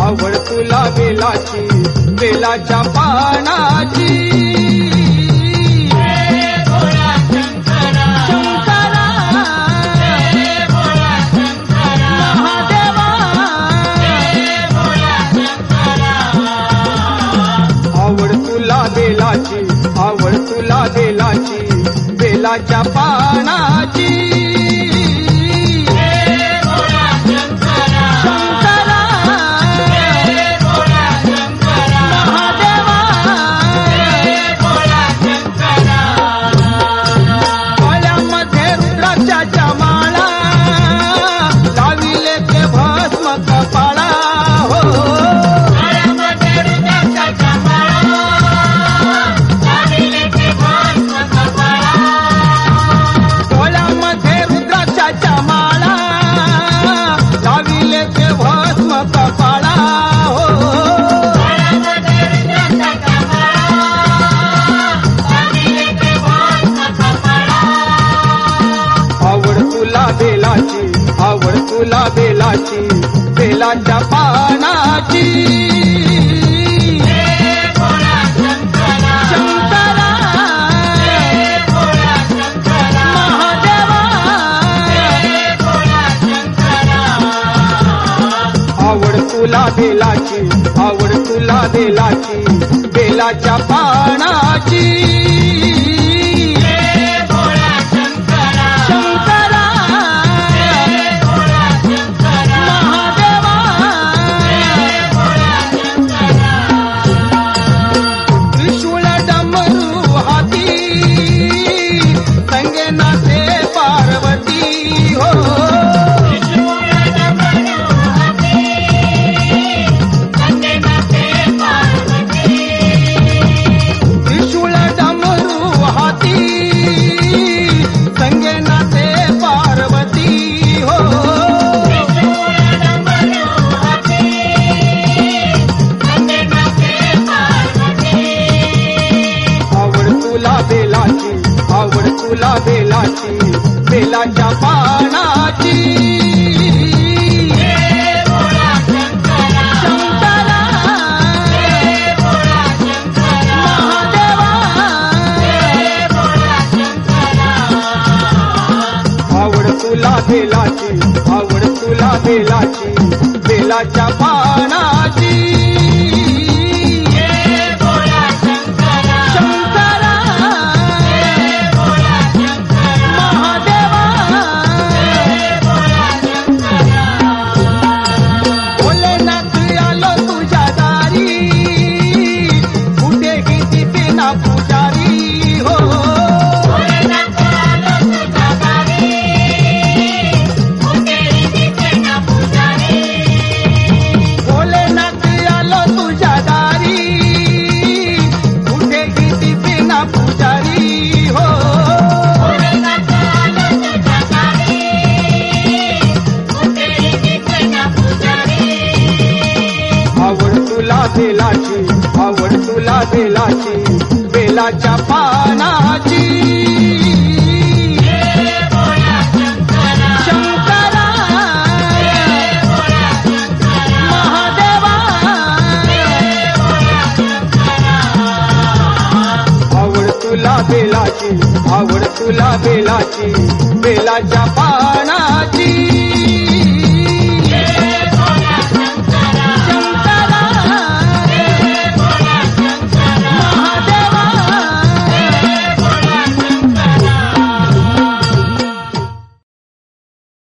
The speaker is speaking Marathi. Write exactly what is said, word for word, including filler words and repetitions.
आवड तुला बेलाची बेलाच्या पानाची आवड तुला बेलाची आवड तुला बेलाची बेलाच्या पानाची आवड तुला बेलाची बेलाच्या पानाची शंकरा महादेवा आवड तुला बेलाची आवड तुला बेलाची बेलाच्या पानाची आवड तुला बेलाची बेलाच्या पानाची शंकरा महादेवा आवड तुला बेलाची आवड तुला बेलाची बेलाच्या पानाची बेलाची आवड तुला बेलाची बेलाच्या पानाची शंकरा महादेवा आवड तुला बेलाची आवड तुला बेलाची बेलाच्या पानाची